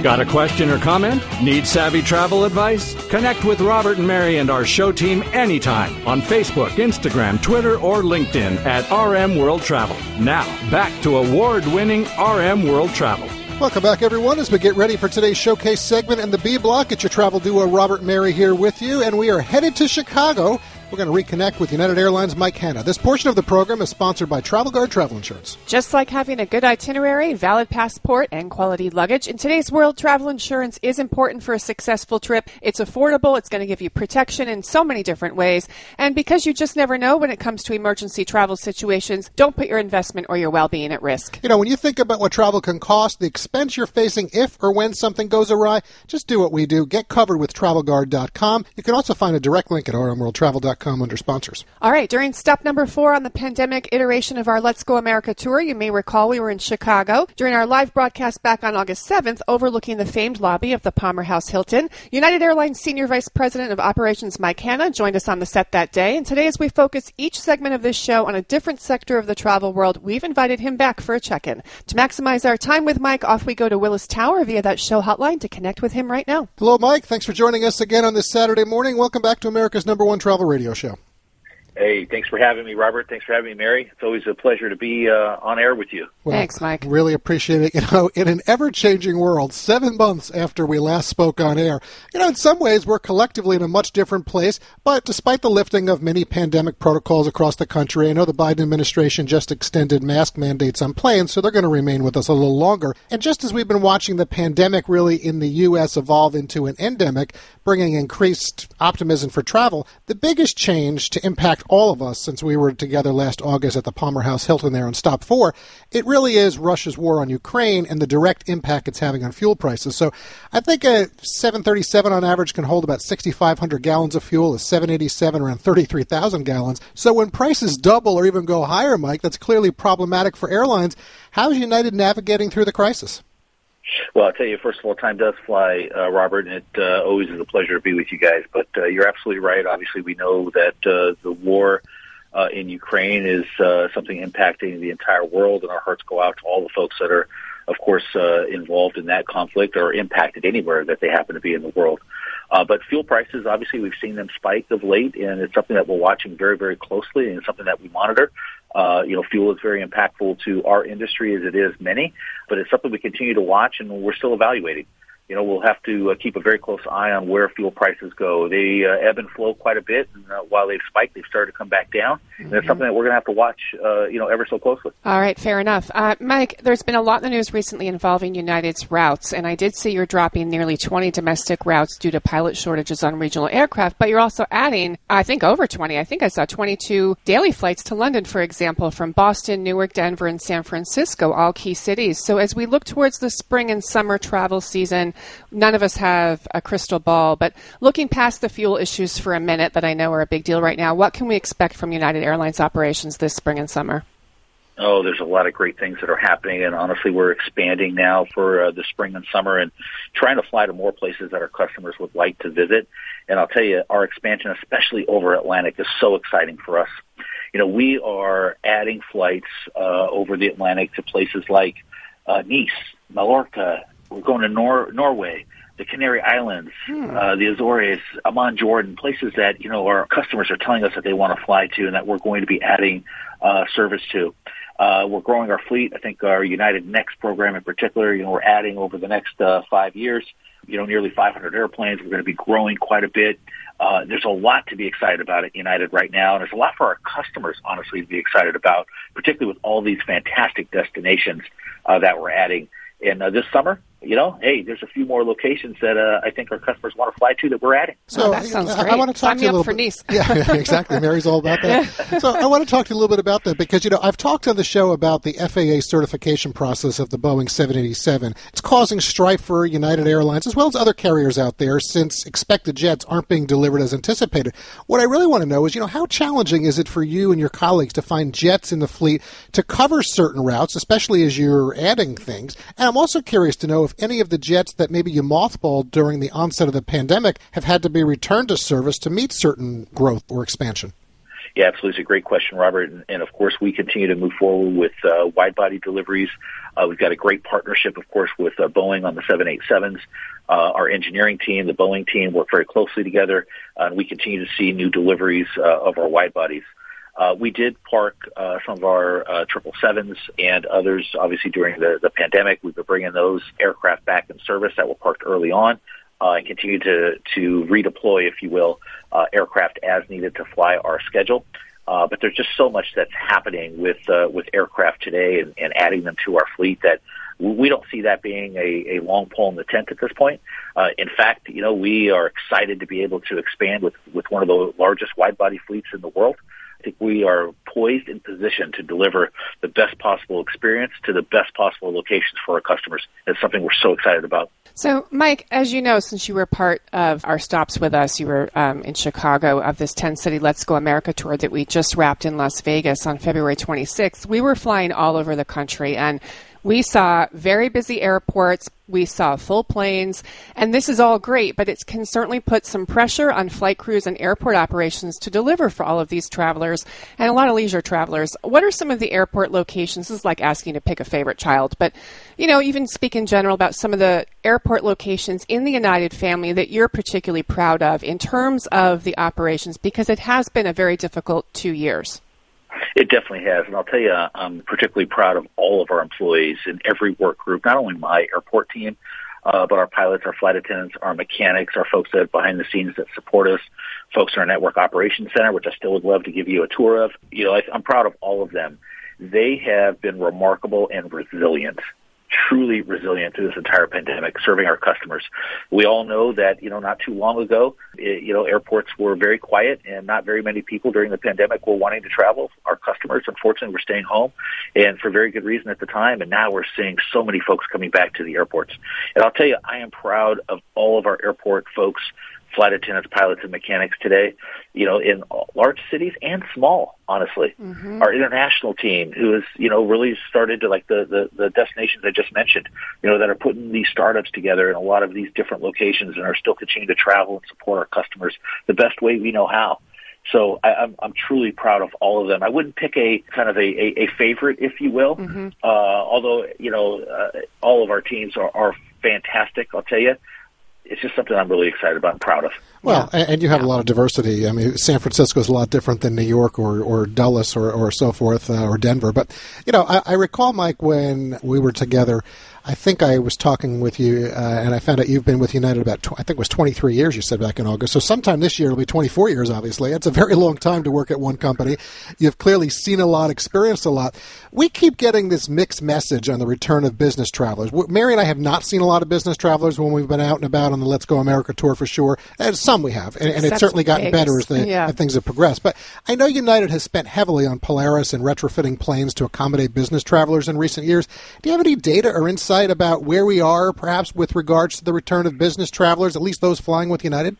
Got a question or comment? Need savvy travel advice? Connect with Robert and Mary and our show team anytime on Facebook, Instagram, Twitter, or LinkedIn at RM World Travel. Now, back to award-winning RM World Travel. Welcome back, everyone, as we get ready for today's showcase segment in the B Block. It's your travel duo, Robert and Mary, here with you, and we are headed to Chicago. We're going to reconnect with United Airlines' Mike Hanna. This portion of the program is sponsored by Travel Guard Travel Insurance. Just like having a good itinerary, valid passport, and quality luggage, in today's world, travel insurance is important for a successful trip. It's affordable. It's going to give you protection in so many different ways. And because you just never know when it comes to emergency travel situations, don't put your investment or your well-being at risk. You know, when you think about what travel can cost, the expense you're facing if or when something goes awry, just do what we do. Get covered with TravelGuard.com. You can also find a direct link at rmworldtravel.com under sponsors. All right, during step number 4 on the pandemic iteration of our Let's Go America tour, you may recall we were in Chicago during our live broadcast back on August 7th, overlooking the famed lobby of the Palmer House Hilton. United Airlines Senior Vice President of Operations Mike Hanna joined us on the set that day, and today as we focus each segment of this show on a different sector of the travel world, we've invited him back for a check-in. To maximize our time with Mike, off we go to Willis Tower via that show hotline to connect with him right now. Hello, Mike. Thanks for joining us again on this Saturday morning. Welcome back to America's #1 travel radio show. Hey, thanks for having me, Robert. Thanks for having me, Mary. It's always a pleasure to be on air with you. Well, thanks, Mike. Really appreciate it. You know, in an ever-changing world, 7 months after we last spoke on air, you know, in some ways we're collectively in a much different place. But despite the lifting of many pandemic protocols across the country, I know the Biden administration just extended mask mandates on planes, so they're going to remain with us a little longer. And just as we've been watching the pandemic really in the U.S. evolve into an endemic, bringing increased optimism for travel, the biggest change to impact all of us since we were together last August at the Palmer House Hilton there on Stop 4, it really is Russia's war on Ukraine and the direct impact it's having on fuel prices. So I think a 737 on average can hold about 6,500 gallons of fuel, a 787 around 33,000 gallons. So when prices double or even go higher, Mike, that's clearly problematic for airlines. How's United navigating through the crisis? Well, I'll tell you, first of all, time does fly, Robert, and it always is a pleasure to be with you guys. But you're absolutely right. Obviously, we know that the war in Ukraine is something impacting the entire world, and our hearts go out to all the folks that are, of course, involved in that conflict or impacted anywhere that they happen to be in the world. But fuel prices, obviously, we've seen them spike of late, and it's something that we're watching very, very closely, and it's something that we monitor. Fuel is very impactful to our industry as it is many, but it's something we continue to watch, and we're still evaluating. You know, we'll have to keep a very close eye on where fuel prices go. They ebb and flow quite a bit, and while they've spiked, they've started to come back down. And it's something that we're going to have to watch, ever so closely. All right, fair enough. Mike, there's been a lot in the news recently involving United's routes, and I did see you're dropping nearly 20 domestic routes due to pilot shortages on regional aircraft, but you're also adding, I think, over 20. I think I saw 22 daily flights to London, for example, from Boston, Newark, Denver, and San Francisco, all key cities. So as we look towards the spring and summer travel season, none of us have a crystal ball, but looking past the fuel issues for a minute that I know are a big deal right now, what can we expect from United Airlines operations this spring and summer? Oh, there's a lot of great things that are happening, and honestly, we're expanding now for the spring and summer and trying to fly to more places that our customers would like to visit. And I'll tell you, our expansion, especially over Atlantic, is so exciting for us. You know, we are adding flights over the Atlantic to places like Nice, Mallorca. We're going to Norway, the Canary Islands, the Azores, Amman, Jordan, places that, you know, our customers are telling us that they want to fly to and that we're going to be adding service to. We're growing our fleet. I think our United Next program in particular, you know, we're adding over the next 5 years, you know, nearly 500 airplanes. We're going to be growing quite a bit. There's a lot to be excited about at United right now, and there's a lot for our customers, honestly, to be excited about, particularly with all these fantastic destinations that we're adding. And this summer, you know, hey, there's a few more locations that I think our customers want to fly to that we're adding. So that sounds great. I want to talk to you a little for Nice. Yeah, exactly. Mary's all about that. So I want to talk to you a little bit about that because, you know, I've talked on the show about the FAA certification process of the Boeing 787. It's causing strife for United Airlines as well as other carriers out there since expected jets aren't being delivered as anticipated. What I really want to know is, you know, how challenging is it for you and your colleagues to find jets in the fleet to cover certain routes, especially as you're adding things? And I'm also curious to know if any of the jets that maybe you mothballed during the onset of the pandemic have had to be returned to service to meet certain growth or expansion. Yeah, absolutely. It's a great question, Robert. And of course, we continue to move forward with wide-body deliveries. We've got a great partnership, of course, with Boeing on the 787s. Our engineering team, the Boeing team, work very closely together, and we continue to see new deliveries of our wide-bodies. We did park some of our 777s and others, obviously, during the pandemic. We've been bringing those aircraft back in service that were parked early on. And continue to redeploy, if you will, aircraft as needed to fly our schedule. But there's just so much that's happening with aircraft today and adding them to our fleet that we don't see that being a long pole in the tent at this point. In fact, we are excited to be able to expand with one of the largest wide-body fleets in the world. I think we are poised and positioned to deliver the best possible experience to the best possible locations for our customers. It's something we're so excited about. So, Mike, as you know, since you were part of our stops with us, you were in Chicago of this 10-city Let's Go America tour that we just wrapped in Las Vegas on February 26th. We were flying all over the country, and we saw very busy airports, we saw full planes, and this is all great, but it can certainly put some pressure on flight crews and airport operations to deliver for all of these travelers and a lot of leisure travelers. What are some of the airport locations? This is like asking to pick a favorite child, but, even speak in general about some of the airport locations in the United family that you're particularly proud of in terms of the operations, because it has been a very difficult 2 years. It definitely has, and I'll tell you, I'm particularly proud of all of our employees in every work group, not only my airport team, but our pilots, our flight attendants, our mechanics, our folks that are behind the scenes that support us, folks in our Network Operations Center, which I still would love to give you a tour of. I'm proud of all of them. They have been remarkable and resilient, truly resilient through this entire pandemic, serving our customers. We all know that, not too long ago, airports were very quiet and not very many people during the pandemic were wanting to travel. Our customers, unfortunately, were staying home, and for very good reason at the time. And now we're seeing so many folks coming back to the airports. And I'll tell you, I am proud of all of our airport folks, flight attendants, pilots, and mechanics today, in large cities and small, honestly. Mm-hmm. Our international team, who has, really started to, like the destinations I just mentioned, that are putting these startups together in a lot of these different locations and are still continuing to travel and support our customers the best way we know how. So I'm truly proud of all of them. I wouldn't pick a kind of a favorite, if you will, mm-hmm. Although, all of our teams are fantastic, I'll tell you. It's just something I'm really excited about and proud of. Well, and you have a lot of diversity. I mean, San Francisco is a lot different than New York or Dulles or so forth, or Denver. But, I recall, Mike, when we were together, I think I was talking with you, and I found out you've been with United about, I think it was 23 years, you said, back in August. So sometime this year it'll be 24 years, obviously. It's a very long time to work at one company. You've clearly seen a lot, experienced a lot. We keep getting this mixed message on the return of business travelers. Mary and I have not seen a lot of business travelers when we've been out and about on the Let's Go America tour, for sure. And some we have, and it's certainly gotten better as things have progressed. But I know United has spent heavily on Polaris and retrofitting planes to accommodate business travelers in recent years. Do you have any data or insight about where we are, perhaps, with regards to the return of business travelers, at least those flying with United?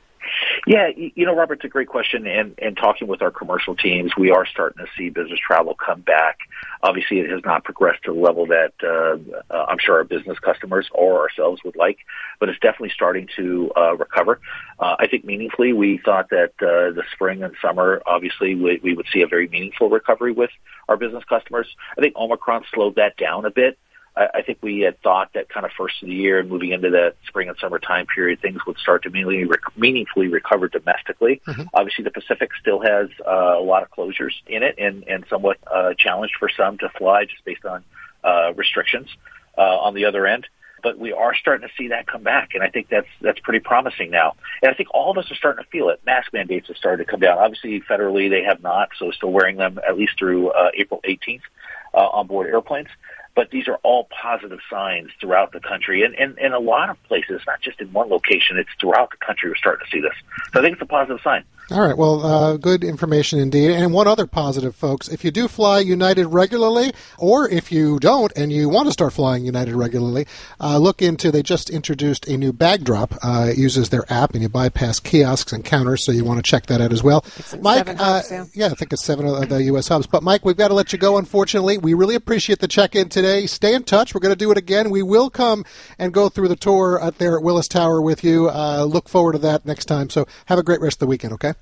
Yeah, Robert, it's a great question. And talking with our commercial teams, we are starting to see business travel come back. Obviously, it has not progressed to the level that I'm sure our business customers or ourselves would like, but it's definitely starting to recover. I think meaningfully, we thought that the spring and summer, obviously, we would see a very meaningful recovery with our business customers. I think Omicron slowed that down a bit. I think we had thought that kind of first of the year and moving into that spring and summer time period, things would start to meaningfully recover domestically. Mm-hmm. Obviously, the Pacific still has a lot of closures in it and somewhat challenged for some to fly just based on restrictions on the other end. But we are starting to see that come back, and I think that's pretty promising now. And I think all of us are starting to feel it. Mask mandates have started to come down. Obviously, federally, they have not, so still wearing them at least through April 18th on board airplanes. But these are all positive signs throughout the country. And in a lot of places, not just in one location, it's throughout the country we're starting to see this. So I think it's a positive sign. All right. Well, good information indeed. And one other positive, folks. If you do fly United regularly, or if you don't and you want to start flying United regularly, look into, they just introduced a new bag drop. It uses their app, and you bypass kiosks and counters, so you want to check that out as well. It's in Mike, 7 hubs, I think it's 7 of the U.S. hubs. But, Mike, we've got to let you go, unfortunately. We really appreciate the check-in today. Stay in touch. We're going to do it again. We will come and go through the tour out there at Willis Tower with you. Look forward to that next time. So have a great rest of the weekend, okay?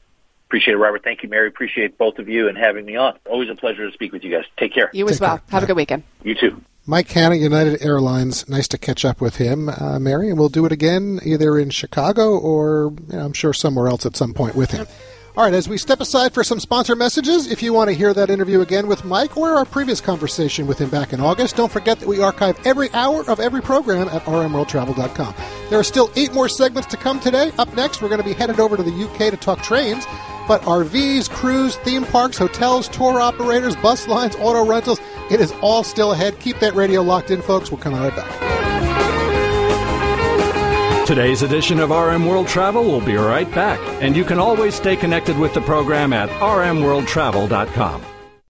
Appreciate it, Robert. Thank you, Mary. Appreciate both of you and having me on. Always a pleasure to speak with you guys. Take care. You as well. Have a good weekend. You too. Mike Hanna, United Airlines. Nice to catch up with him, Mary, and we'll do it again either in Chicago or I'm sure somewhere else at some point with him. All right, as we step aside for some sponsor messages, if you want to hear that interview again with Mike or our previous conversation with him back in August, don't forget that we archive every hour of every program at rmworldtravel.com. There are still 8 more segments to come today. Up next, we're going to be headed over to the UK to talk trains, but RVs, cruise, theme parks, hotels, tour operators, bus lines, auto rentals, it is all still ahead. Keep that radio locked in, folks. We'll come right back. Today's edition of RM World Travel will be right back, and you can always stay connected with the program at rmworldtravel.com.